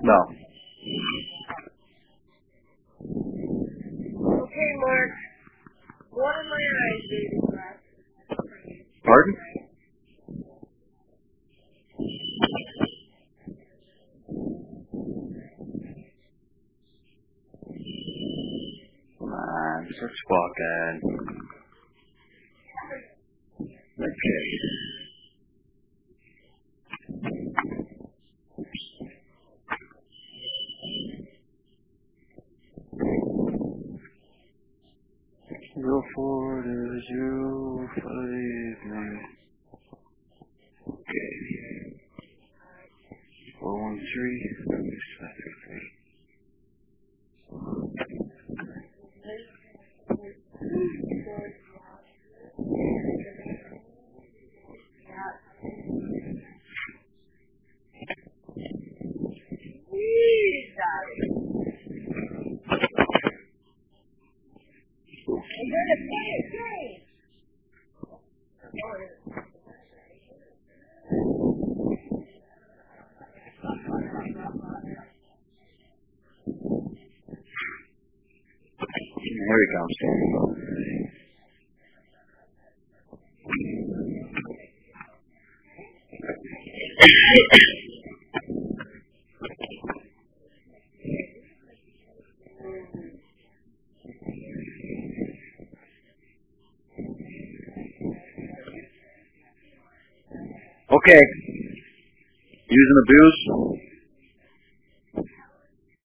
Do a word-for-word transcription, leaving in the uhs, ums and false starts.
No. Okay, Mark. Water my eyes, baby. Pardon? Come on, let's walk on. Okay. Go forward as you believe me. Okay. Four one three. Here he comes. Okay. Use and abuse.